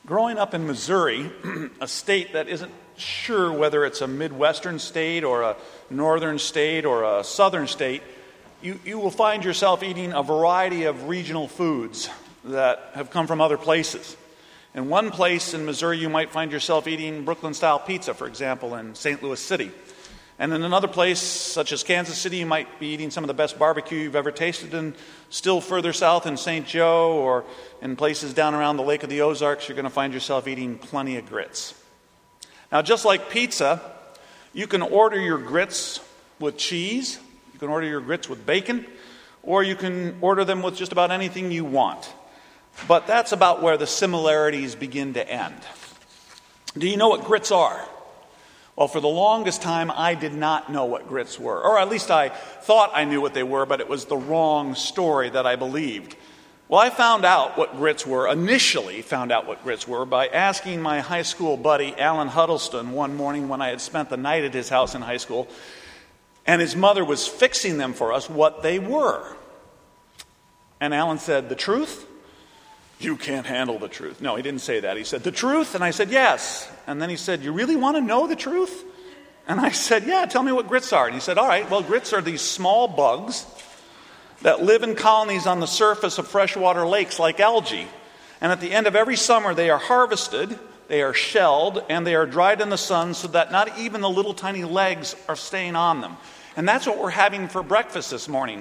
Growing up in Missouri, a state that isn't sure whether it's a Midwestern state or a northern state or a southern state, you will find yourself eating a variety of regional foods that have come from other places. In one place in Missouri, you might find yourself eating Brooklyn-style pizza, for example, in St. Louis City. And in another place, such as Kansas City, you might be eating some of the best barbecue you've ever tasted. And still further south in St. Joe or in places down around the Lake of the Ozarks, you're going to find yourself eating plenty of grits. Now, just like pizza, you can order your grits with cheese, you can order your grits with bacon, or you can order them with just about anything you want. But that's about where the similarities begin to end. Do you know what grits are? Well, for the longest time, I did not know what grits were. Or at least I thought I knew what they were, but it was the wrong story that I believed. Well, I initially found out what grits were by asking my high school buddy, Alan Huddleston, one morning when I had spent the night at his house in high school, and his mother was fixing them for us, what they were. And Alan said, "The truth? You can't handle the truth." No, he didn't say that. He said, "The truth?" And I said, "Yes." And then he said, "You really want to know the truth?" And I said, "Yeah, tell me what grits are." And he said, "All right, well, grits are these small bugs that live in colonies on the surface of freshwater lakes like algae. And at the end of every summer, they are harvested, they are shelled, and they are dried in the sun so that not even the little tiny legs are staying on them. And that's what we're having for breakfast this morning.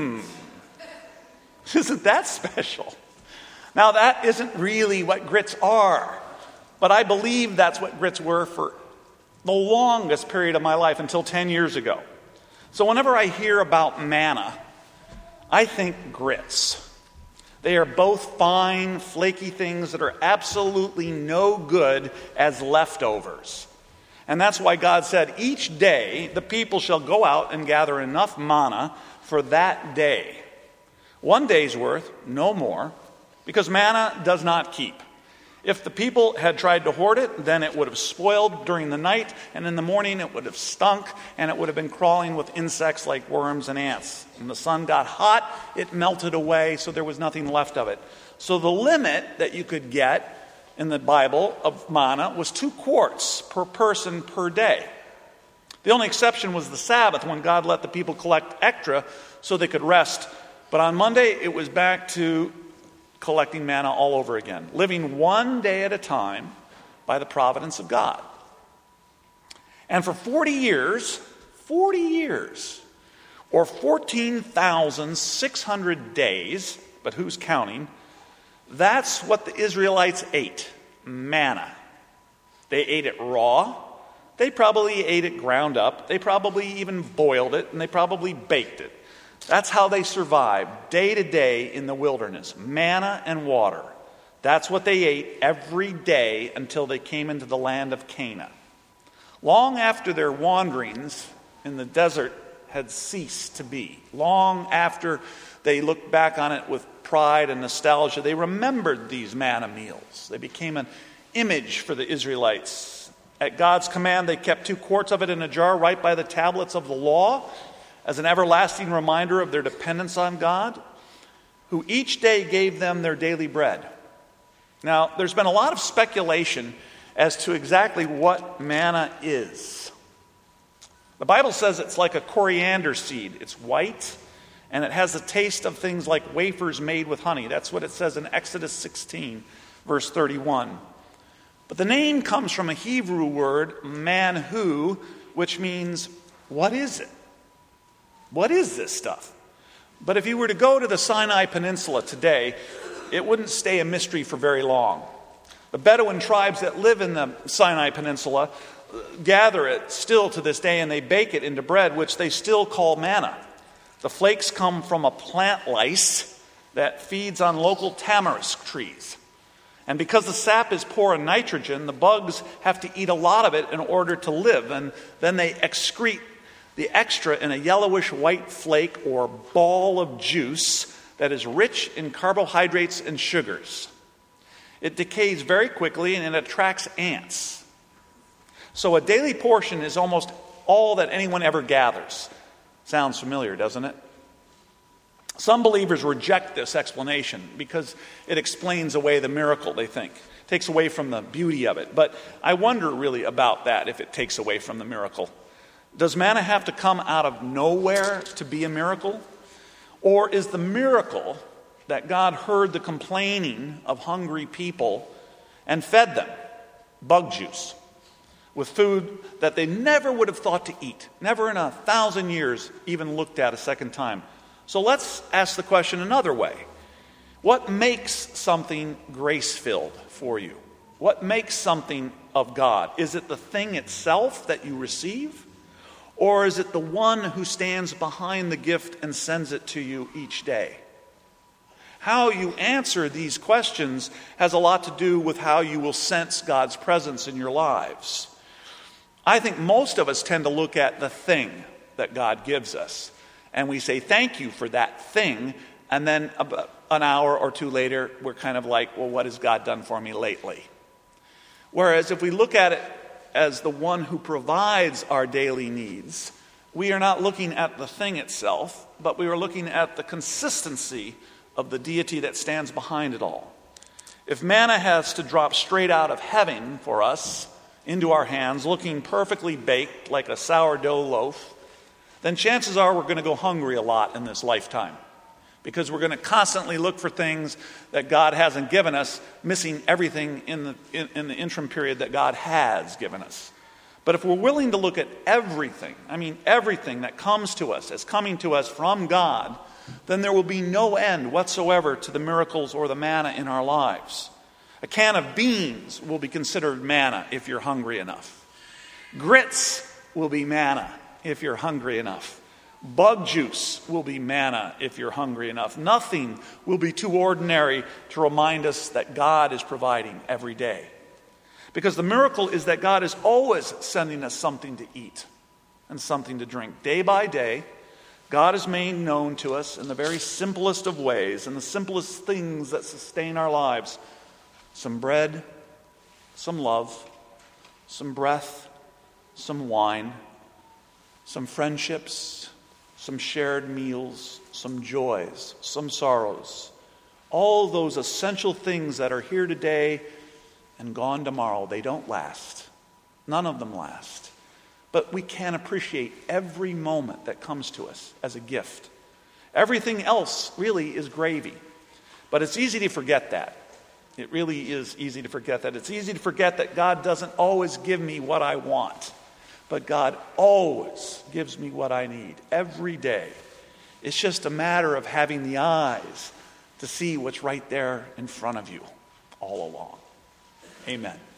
Isn't that special?" Now, that isn't really what grits are, but I believe that's what grits were for the longest period of my life until 10 years ago. So whenever I hear about manna, I think grits. They are both fine, flaky things that are absolutely no good as leftovers. And that's why God said, each day the people shall go out and gather enough manna for that day. One day's worth, no more. Because manna does not keep. If the people had tried to hoard it, then it would have spoiled during the night, and in the morning it would have stunk, and it would have been crawling with insects like worms and ants. When the sun got hot, it melted away, so there was nothing left of it. So the limit that you could get in the Bible of manna was 2 quarts per person per day. The only exception was the Sabbath, when God let the people collect extra so they could rest. But on Monday, it was back to collecting manna all over again, living one day at a time by the providence of God. And for 40 years, or 14,600 days, but who's counting, that's what the Israelites ate, manna. They ate it raw, they probably ate it ground up, they probably even boiled it, and they probably baked it. That's how they survived day to day in the wilderness, manna and water. That's what they ate every day until they came into the land of Canaan. Long after their wanderings in the desert had ceased to be, long after they looked back on it with pride and nostalgia, they remembered these manna meals. They became an image for the Israelites. At God's command, they kept 2 quarts of it in a jar right by the tablets of the law, as an everlasting reminder of their dependence on God, who each day gave them their daily bread. Now, there's been a lot of speculation as to exactly what manna is. The Bible says it's like a coriander seed. It's white, and it has the taste of things like wafers made with honey. That's what it says in Exodus 16, verse 31. But the name comes from a Hebrew word, manhu, which means, what is it? What is this stuff? But if you were to go to the Sinai Peninsula today, it wouldn't stay a mystery for very long. The Bedouin tribes that live in the Sinai Peninsula gather it still to this day, and they bake it into bread, which they still call manna. The flakes come from a plant lice that feeds on local tamarisk trees. And because the sap is poor in nitrogen, the bugs have to eat a lot of it in order to live, and then they excrete the extra in a yellowish white flake or ball of juice that is rich in carbohydrates and sugars. It decays very quickly and it attracts ants. So a daily portion is almost all that anyone ever gathers. Sounds familiar, doesn't it? Some believers reject this explanation because it explains away the miracle, they think. It takes away from the beauty of it. But I wonder really about that, if it takes away from the miracle. Does manna have to come out of nowhere to be a miracle? Or is the miracle that God heard the complaining of hungry people and fed them bug juice with food that they never would have thought to eat, never in 1,000 years even looked at a second time? So let's ask the question another way. What makes something grace-filled for you? What makes something of God? Is it the thing itself that you receive? Or is it the one who stands behind the gift and sends it to you each day? How you answer these questions has a lot to do with how you will sense God's presence in your lives. I think most of us tend to look at the thing that God gives us, and we say, thank you for that thing, and then about an hour or two later, we're kind of like, well, what has God done for me lately? Whereas if we look at it as the one who provides our daily needs, we are not looking at the thing itself, but we are looking at the consistency of the deity that stands behind it all. If manna has to drop straight out of heaven for us into our hands, looking perfectly baked like a sourdough loaf, then chances are we're going to go hungry a lot in this lifetime, because we're going to constantly look for things that God hasn't given us, missing everything in the interim period that God has given us. But if we're willing to look at everything that comes to us as coming to us from God, then there will be no end whatsoever to the miracles or the manna in our lives. A can of beans will be considered manna if you're hungry enough. Grits will be manna if you're hungry enough. Bug juice will be manna if you're hungry enough. Nothing will be too ordinary to remind us that God is providing every day. Because the miracle is that God is always sending us something to eat and something to drink. Day by day, God is made known to us in the very simplest of ways, and the simplest things that sustain our lives. Some bread, some love, some breath, some wine, some friendships, some shared meals, some joys, some sorrows. All those essential things that are here today and gone tomorrow, they don't last. None of them last. But we can appreciate every moment that comes to us as a gift. Everything else really is gravy. But it's easy to forget that. It really is easy to forget that. It's easy to forget that God doesn't always give me what I want, but God always gives me what I need every day. It's just a matter of having the eyes to see what's right there in front of you all along. Amen.